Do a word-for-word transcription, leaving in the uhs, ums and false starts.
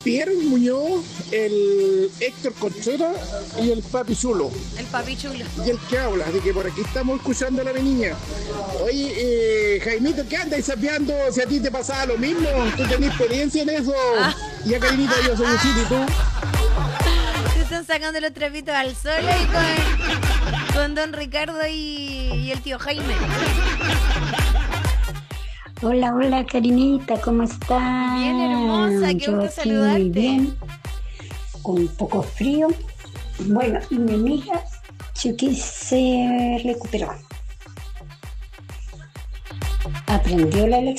Pierre Muñoz, el Héctor Contreras y el Papi Chulo. El Papi Chulo. Y el que habla, así que por aquí estamos escuchando a la niña. Oye, eh, Jaimito, ¿qué andas sapeando? Si a ti te pasaba lo mismo, tú tenés experiencia en eso. Ah. Y acá, Jaimito, yo soy un sitio y tú. Se están sacando los trapitos al sol ahí con, con don Ricardo y, y el tío Jaime. Hola, hola, Karinita, ¿cómo estás? Bien, hermosa, qué gusto saludarte. Muy bien, con un poco frío. Bueno, y mi amiga, Chucky se recuperó. Aprendió la lección.